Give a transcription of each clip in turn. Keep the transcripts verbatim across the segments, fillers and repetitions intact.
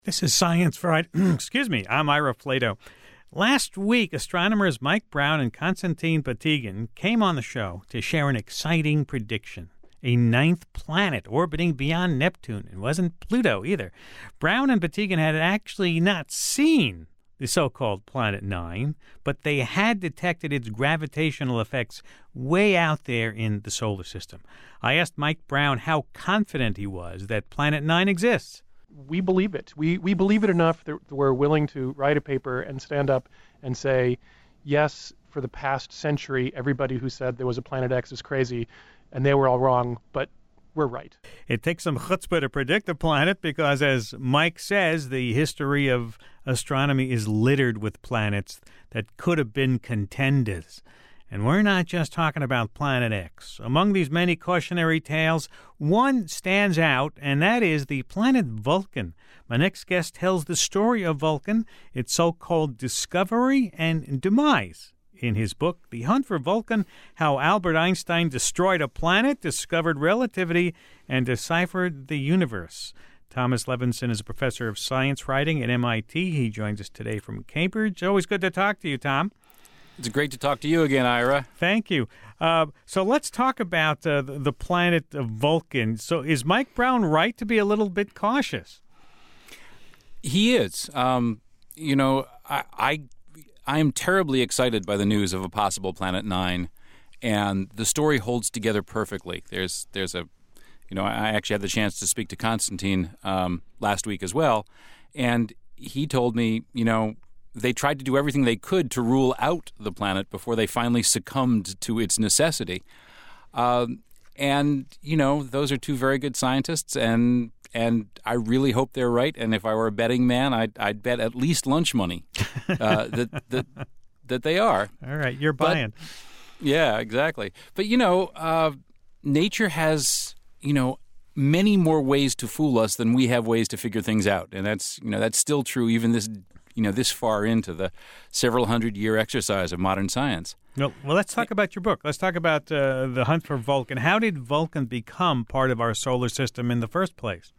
This is Science Friday. Excuse me. I'm Ira Flato. Last week, astronomers Mike Brown and Konstantin Batygin came on the show to share an exciting prediction. A ninth planet orbiting beyond Neptune. It wasn't Pluto either. Brown and Batygin had actually not seen the so-called Planet Nine, but they had detected its gravitational effects way out there in the solar system. I asked Mike Brown how confident he was that Planet Nine exists. We believe it. We we believe it enough that we're willing to write a paper and stand up and say, yes, for the past century, everybody who said there was a Planet X is crazy, and they were all wrong, but we're right. It takes some chutzpah to predict a planet because, as Mike says, the history of astronomy is littered with planets that could have been contenders. And we're not just talking about Planet X. Among these many cautionary tales, one stands out, and that is the planet Vulcan. My next guest tells the story of Vulcan, its so-called discovery and demise. In his book, The Hunt for Vulcan, How Albert Einstein Destroyed a Planet, Discovered Relativity, and Deciphered the Universe. Thomas Levinson is a professor of science writing at M I T. He joins us today from Cambridge. Always good to talk to you, Tom. It's great to talk to you again, Ira. Thank you. Uh, so let's talk about uh, the, the planet of Vulcan. So is Mike Brown right to be a little bit cautious? He is. Um, you know, I, I I am terribly excited by the news of a possible Planet Nine, and the story holds together perfectly. There's there's a, you know, I actually had the chance to speak to Konstantin um, last week as well, and he told me, you know, they tried to do everything they could to rule out the planet before they finally succumbed to its necessity. Um, and, you know, those are two very good scientists, and and I really hope they're right. And if I were a betting man, I'd, I'd bet at least lunch money uh, that, that that they are. All right, you're buying. But, yeah, exactly. But, you know, uh, nature has, you know, many more ways to fool us than we have ways to figure things out. And that's, you know, that's still true even this you know, this far into the several hundred year exercise of modern science. No, well, let's talk about your book. Let's talk about uh, The Hunt for Vulcan. How did Vulcan become part of our solar system in the first place?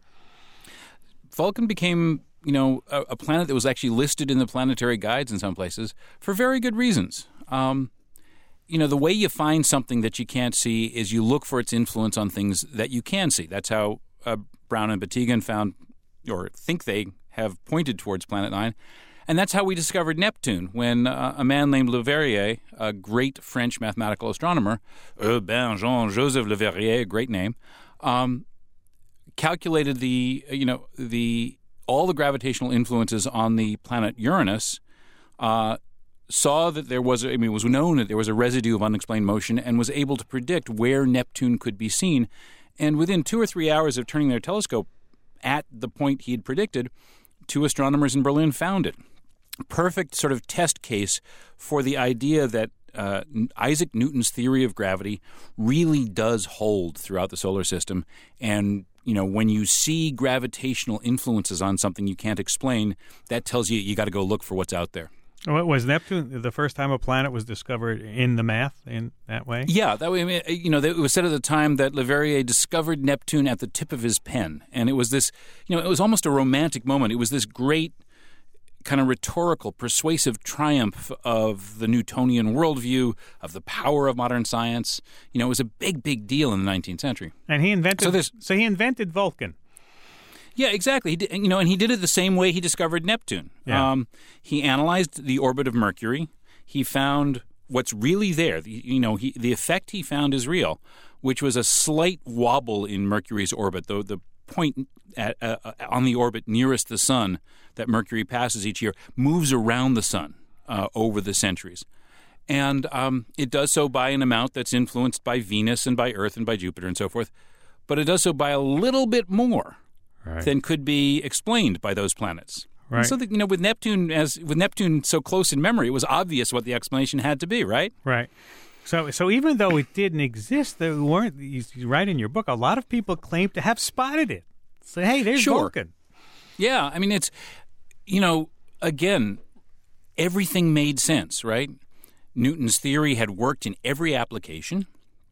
Vulcan became, you know, a, a planet that was actually listed in the planetary guides in some places for very good reasons. Um, you know, the way you find something that you can't see is you look for its influence on things that you can see. That's how uh, Brown and Batygin found, or think they have pointed towards Planet Nine. And that's how we discovered Neptune, when uh, a man named Leverrier, a great French mathematical astronomer, Urbain Jean-Joseph Leverrier, a great name, um, calculated the, you know, the all the gravitational influences on the planet Uranus, uh, saw that there was, I mean, it was known that there was a residue of unexplained motion, and was able to predict where Neptune could be seen. And within two or three hours of turning their telescope at the point he had predicted, two astronomers in Berlin found it. Perfect sort of test case for the idea that uh, Isaac Newton's theory of gravity really does hold throughout the solar system. And, you know, when you see gravitational influences on something you can't explain, that tells you you got to go look for what's out there. Was Neptune the first time a planet was discovered in the math in that way? Yeah, that way. I mean, you know, it was said at the time that Leverrier discovered Neptune at the tip of his pen, and it was this, you know, it was almost a romantic moment. It was this great kind of rhetorical, persuasive triumph of the Newtonian worldview, of the power of modern science. You know, it was a big, big deal in the nineteenth century. And he invented. So, this, so he invented Vulcan. Yeah, exactly. He did, you know, and he did it the same way he discovered Neptune. Yeah. Um, he analyzed the orbit of Mercury. He found what's really there. The, you know, he, the effect he found is real, which was a slight wobble in Mercury's orbit. The, the point at, uh, on the orbit nearest the sun that Mercury passes each year moves around the sun uh, over the centuries. And um, it does so by an amount that's influenced by Venus and by Earth and by Jupiter and so forth. But it does so by a little bit more. Right. Than could be explained by those planets. Right. And so that, you know, with Neptune as with Neptune so close in memory, it was obvious what the explanation had to be, right? Right. So, so even though it didn't exist, there weren't. You write in your book, a lot of people claim to have spotted it. Say, hey, there's sure. Vulcan. Yeah, I mean, it's, you know, again, everything made sense, right? Newton's theory had worked in every application.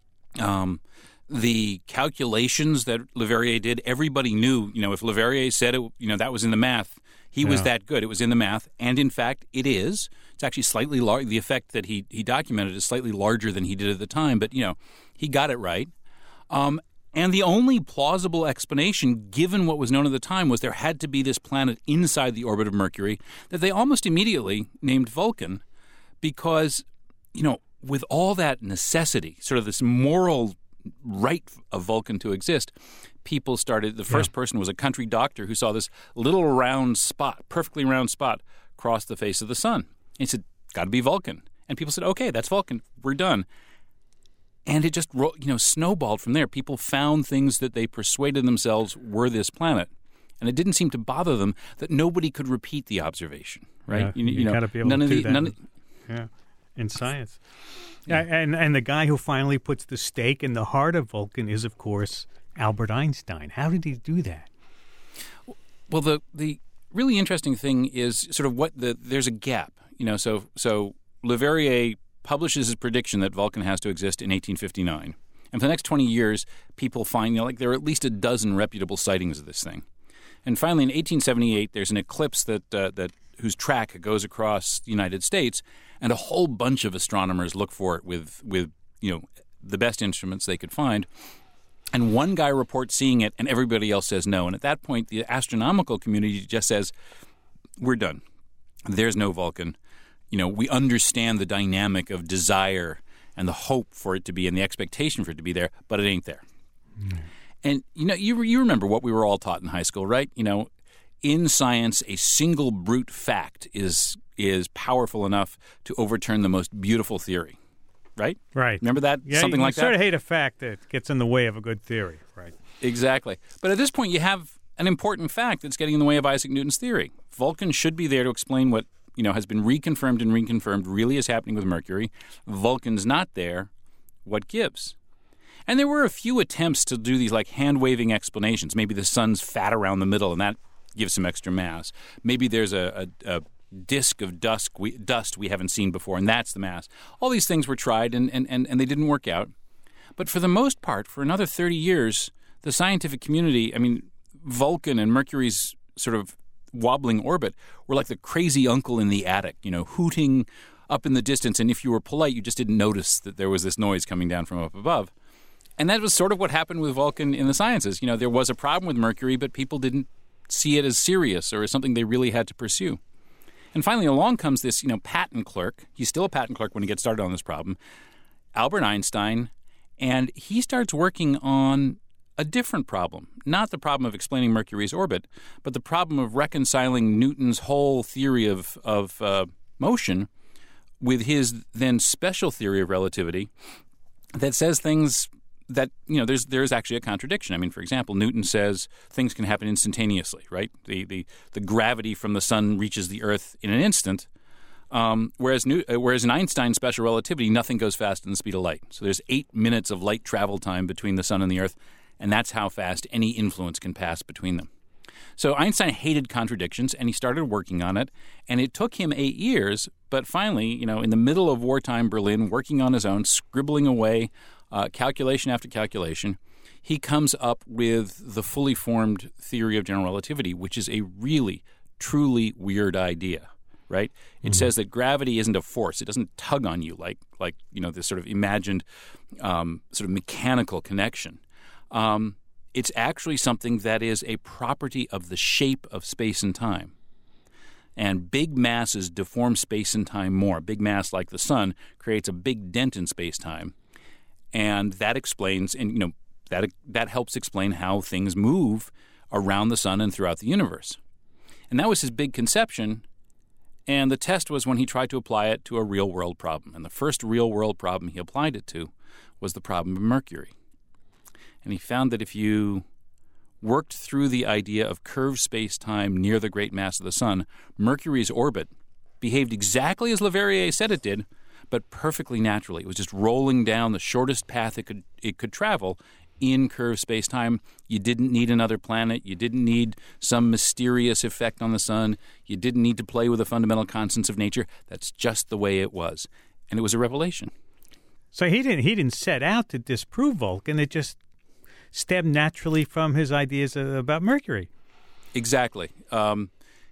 Um. The calculations that Leverrier did, everybody knew, you know, if Leverrier said it, you know, that was in the math, He was Yeah. that good. It was in the math, and in fact, it is. It's actually slightly large. The effect that he he documented is slightly larger than he did at the time, but you know, he got it right. Um, and the only plausible explanation, given what was known at the time, was there had to be this planet inside the orbit of Mercury that they almost immediately named Vulcan, because, you know, with all that necessity, sort of this moral right of Vulcan to exist, people started, the first yeah. person was a country doctor who saw this little round spot, perfectly round spot, cross the face of the sun. And he said, got to be Vulcan. And people said, okay, that's Vulcan. We're done. And it just, you know, snowballed from there. People found things that they persuaded themselves were this planet. And it didn't seem to bother them that nobody could repeat the observation, right? Yeah, you, you, you know, got to be able none to of do the, that. none of, yeah, in science. Yeah. And, and the guy who finally puts the stake in the heart of Vulcan is, of course, Albert Einstein. How did he do that? Well, the the really interesting thing is sort of what the there's a gap, you know. So so Leverrier publishes his prediction that Vulcan has to exist in eighteen fifty-nine, and for the next twenty years, people find, you know, like there are at least a dozen reputable sightings of this thing, and finally in eighteen seventy-eight, there's an eclipse that uh, that whose track goes across the United States, and a whole bunch of astronomers look for it with with you know the best instruments they could find. And one guy reports seeing it, and everybody else says no. And at that point, the astronomical community just says, we're done. There's no Vulcan. You know, we understand the dynamic of desire and the hope for it to be and the expectation for it to be there, but it ain't there. Mm. And, you know, you you remember what we were all taught in high school, right? You know, in science, a single brute fact is is powerful enough to overturn the most beautiful theory. Right? Right. Remember that? Yeah, Something you like that? You sort of hate a fact that gets in the way of a good theory. Right. Exactly. But at this point, you have an important fact that's getting in the way of Isaac Newton's theory. Vulcan should be there to explain what, you know, has been reconfirmed and reconfirmed really is happening with Mercury. Vulcan's not there. What gives? And there were a few attempts to do these like hand-waving explanations. Maybe the sun's fat around the middle and that gives some extra mass. Maybe there's a, a, a disk of dust we, dust we haven't seen before, and that's the mass. All these things were tried, and, and, and, and they didn't work out. But for the most part, for another thirty years, the scientific community, I mean, Vulcan and Mercury's sort of wobbling orbit were like the crazy uncle in the attic, you know, hooting up in the distance, and if you were polite, you just didn't notice that there was this noise coming down from up above. And that was sort of what happened with Vulcan in the sciences. You know, there was a problem with Mercury, but people didn't see it as serious or as something they really had to pursue. And finally, along comes this, you know, patent clerk. He's still a patent clerk when he gets started on this problem, Albert Einstein, and he starts working on a different problem. Not the problem of explaining Mercury's orbit, but the problem of reconciling Newton's whole theory of, of uh, motion with his then special theory of relativity that says things that, you know, there's there's actually a contradiction. I mean, for example, Newton says things can happen instantaneously, right? The the, the gravity from the sun reaches the Earth in an instant, um, whereas New, uh, whereas in Einstein's special relativity, nothing goes faster than the speed of light. So there's eight minutes of light travel time between the sun and the Earth, and that's how fast any influence can pass between them. So Einstein hated contradictions, and he started working on it, and it took him eight years, but finally, you know, in the middle of wartime Berlin, working on his own, scribbling away, Uh, calculation after calculation, he comes up with the fully formed theory of general relativity, which is a really, truly weird idea, right? It mm-hmm. says that gravity isn't a force. It doesn't tug on you like, like you know, this sort of imagined um, sort of mechanical connection. Um, it's actually something that is a property of the shape of space and time. And big masses deform space and time more. Big mass like the sun creates a big dent in space-time. And that explains, and you know, that that helps explain how things move around the sun and throughout the universe. And that was his big conception. And the test was when he tried to apply it to a real-world problem. And the first real-world problem he applied it to was the problem of Mercury. And he found that if you worked through the idea of curved space-time near the great mass of the sun, Mercury's orbit behaved exactly as Leverrier said it did, but perfectly naturally. It was just rolling down the shortest path it could it could travel in curved space-time. You didn't need another planet. You didn't need some mysterious effect on the sun. You didn't need to play with the fundamental constants of nature. That's just the way it was. And it was a revelation. So he didn't he didn't set out to disprove Vulcan. It just stemmed naturally from his ideas about Mercury. Exactly. Um,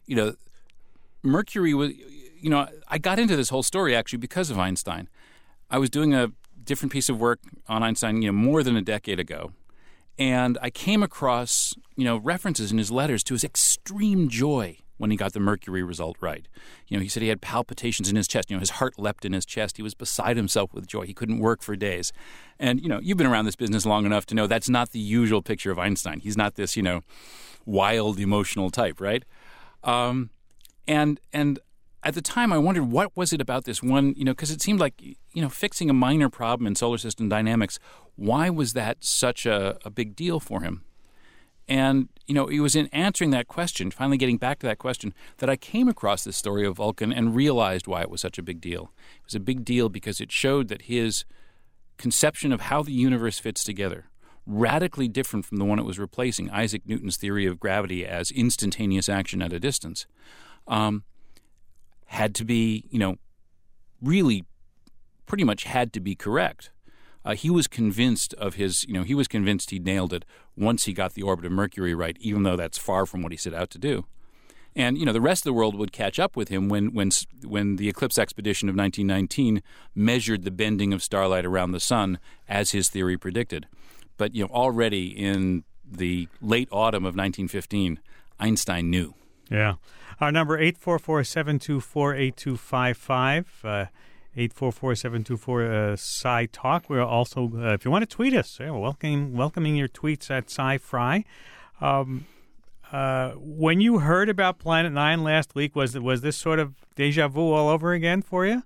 you know, Mercury was, you know, I got into this whole story actually because of Einstein. I was doing a different piece of work on Einstein, you know, more than a decade ago. And I came across, you know, references in his letters to his extreme joy when he got the Mercury result right. You know, he said he had palpitations in his chest. You know, his heart leapt in his chest. He was beside himself with joy. He couldn't work for days. And, you know, you've been around this business long enough to know that's not the usual picture of Einstein. He's not this, you know, wild, emotional type, right? Um, and and at the time, I wondered what was it about this one, you know, because it seemed like, you know, fixing a minor problem in solar system dynamics, why was that such a, a big deal for him? And, you know, it was in answering that question, finally getting back to that question, that I came across this story of Vulcan and realized why it was such a big deal. It was a big deal because it showed that his conception of how the universe fits together, radically different from the one it was replacing, Isaac Newton's theory of gravity as instantaneous action at a distance, um, had to be, you know, really pretty much had to be correct. Uh, he was convinced of his, you know, he was convinced he nailed it once he got the orbit of Mercury right, even though that's far from what he set out to do. And, you know, the rest of the world would catch up with him when when when the eclipse expedition of nineteen nineteen measured the bending of starlight around the sun as his theory predicted. But, you know, already in the late autumn of nineteen fifteen, Einstein knew. Yeah. Our number, eight four four, seven two four, eight two five five, uh, eight four four, seven two four, uh, Sci-Talk. We're also, uh, if you want to tweet us, yeah, welcoming, welcoming your tweets at Sci-Fry. Um, uh, when you heard about Planet Nine last week, was was this sort of deja vu all over again for you?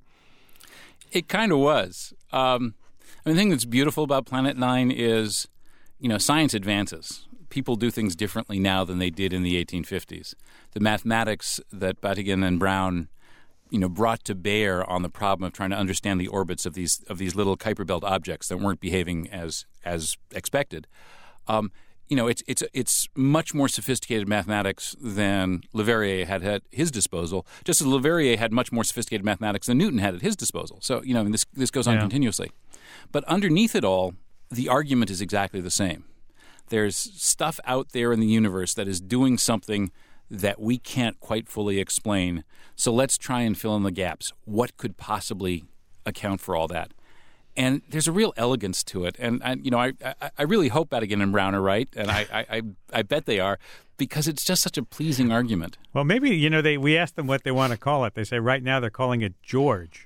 It kind of was. Um, I mean, the thing that's beautiful about Planet Nine is, you know, science advances. People do things differently now than they did in the eighteen fifties. The mathematics that Batygin and Brown, you know, brought to bear on the problem of trying to understand the orbits of these of these little Kuiper Belt objects that weren't behaving as as expected. Um, you know, it's it's it's much more sophisticated mathematics than Leverrier had at his disposal. Just as Leverrier had much more sophisticated mathematics than Newton had at his disposal. So, you know, this this goes on yeah. continuously. But underneath it all, the argument is exactly the same. There's stuff out there in the universe that is doing something that we can't quite fully explain. So let's try and fill in the gaps. What could possibly account for all that? And there's a real elegance to it. And, and you know, I, I I really hope Batygin and Brown are right, and I, I, I bet they are, because it's just such a pleasing argument. Well, maybe, you know, they we asked them what they want to call it. They say right now they're calling it George.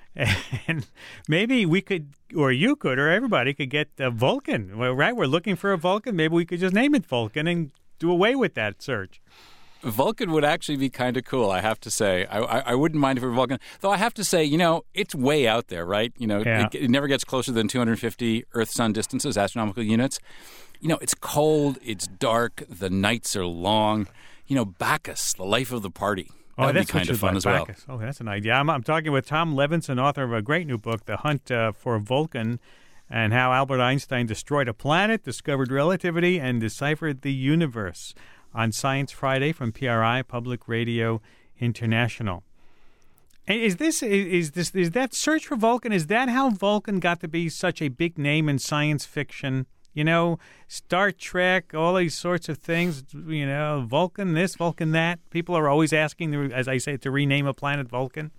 And maybe we could, or you could, or everybody could get uh, Vulcan. Well, right? We're looking for a Vulcan. Maybe we could just name it Vulcan and do away with that search. Vulcan would actually be kind of cool, I have to say. I, I, I wouldn't mind if it were Vulcan. Though I have to say, you know, it's way out there, right? You know, yeah. it, it never gets closer than two hundred fifty Earth-Sun distances, astronomical units. You know, it's cold, it's dark, the nights are long. You know, Bacchus, the life of the party. That Oh, would that's be kind of fun as Bacchus. well. Oh, that's an idea. I'm, I'm talking with Tom Levinson, author of a great new book, The Hunt uh, for Vulcan, and how Albert Einstein destroyed a planet, discovered relativity, and deciphered the universe, on Science Friday from P R I, Public Radio International. And is this is this is that search for Vulcan? Is that how Vulcan got to be such a big name in science fiction? You know, Star Trek, all these sorts of things. You know, Vulcan this, Vulcan that. People are always asking, as I say, to rename a planet Vulcan.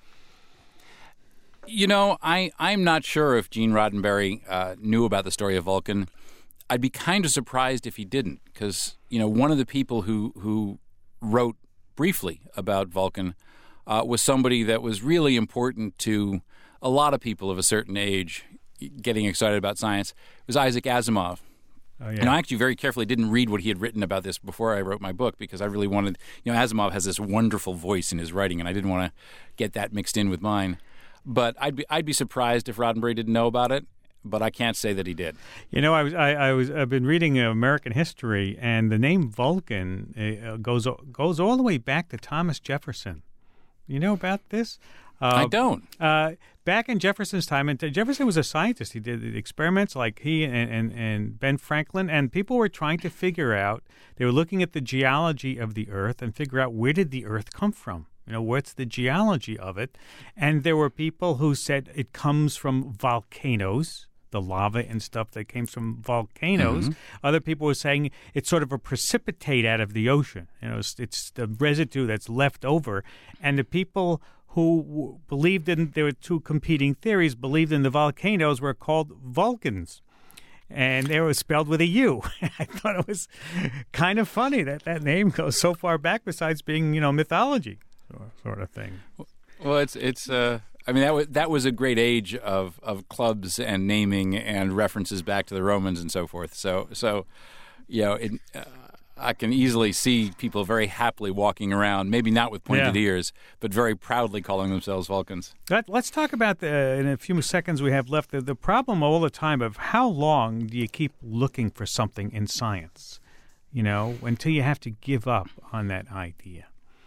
You know, I, I'm not sure if Gene Roddenberry uh, knew about the story of Vulcan. I'd be kind of surprised if he didn't, because, you know, one of the people who, who wrote briefly about Vulcan uh, was somebody that was really important to a lot of people of a certain age getting excited about science. It was Isaac Asimov. Oh, yeah. And I actually very carefully didn't read what he had written about this before I wrote my book, because I really wanted, you know, Asimov has this wonderful voice in his writing, and I didn't want to get that mixed in with mine. But I'd be I'd be surprised if Roddenberry didn't know about it. But I can't say that he did. You know, I was I, I was I've been reading American history, and the name Vulcan uh, goes goes all the way back to Thomas Jefferson. You know about this? Uh, I don't. Uh, back in Jefferson's time, and Jefferson was a scientist. He did experiments like he and, and, and Ben Franklin, and people were trying to figure out. They were looking at the geology of the Earth and figure out where did the Earth come from. You know, what's the geology of it? And there were people who said it comes from volcanoes. the lava and stuff that came from volcanoes. Mm-hmm. Other people were saying it's sort of a precipitate out of the ocean. You know, it's, it's the residue that's left over. And the people who believed in, there were two competing theories, believed in the volcanoes were called Vulcans. And they were spelled with a U. I thought it was kind of funny that that name goes so far back besides being, you know, mythology sort of thing. Well, it's, it's, uh, I mean, that was, that was a great age of, of clubs and naming and references back to the Romans and so forth. So, so you know, it, uh, I can easily see people very happily walking around, maybe not with pointed yeah. ears, but very proudly calling themselves Vulcans. Let, let's talk about, the, in a few seconds we have left, the, the problem all the time of how long do you keep looking for something in science, you know, until you have to give up on that idea?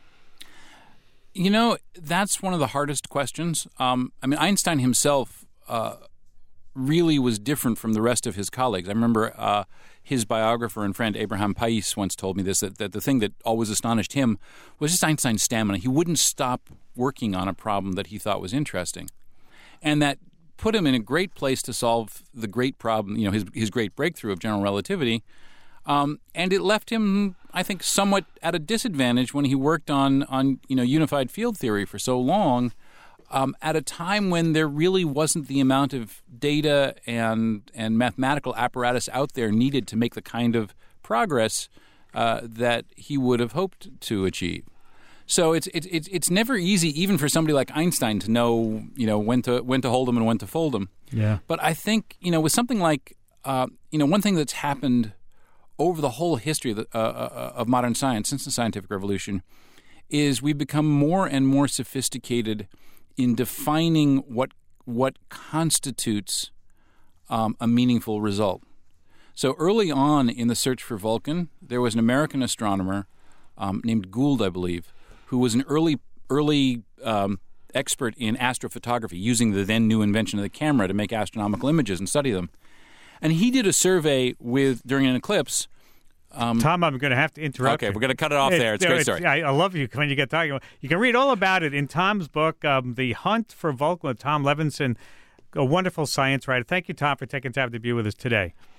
You know, that's one of the hardest questions. Um, I mean, Einstein himself uh, really was different from the rest of his colleagues. I remember uh, his biographer and friend Abraham Pais once told me this, that, that the thing that always astonished him was just Einstein's stamina. He wouldn't stop working on a problem that he thought was interesting. And that put him in a great place to solve the great problem, you know, his, his great breakthrough of general relativity. Um, and it left him, I think, somewhat at a disadvantage when he worked on, on you know, unified field theory for so long, um, at a time when there really wasn't the amount of data and and mathematical apparatus out there needed to make the kind of progress uh, that he would have hoped to achieve. So it's it's it's it's never easy, even for somebody like Einstein, to know you know when to when to hold them and when to fold them. Yeah. But I think you know with something like uh, you know one thing that's happened over the whole history of, the, uh, uh, of modern science since the scientific revolution is we've become more and more sophisticated in defining what what constitutes um, a meaningful result. So early on in the search for Vulcan, there was an American astronomer um, named Gould, I believe, who was an early early um, expert in astrophotography, using the then new invention of the camera to make astronomical images and study them. And he did a survey with during an eclipse. Um, Tom, I'm going to have to interrupt. Okay, you. we're going to cut it off there. It's a great story. I, I love you when you get talking. You can read all about it in Tom's book, um, The Hunt for Vulcan, with Tom Levinson, a wonderful science writer. Thank you, Tom, for taking time to be with us today.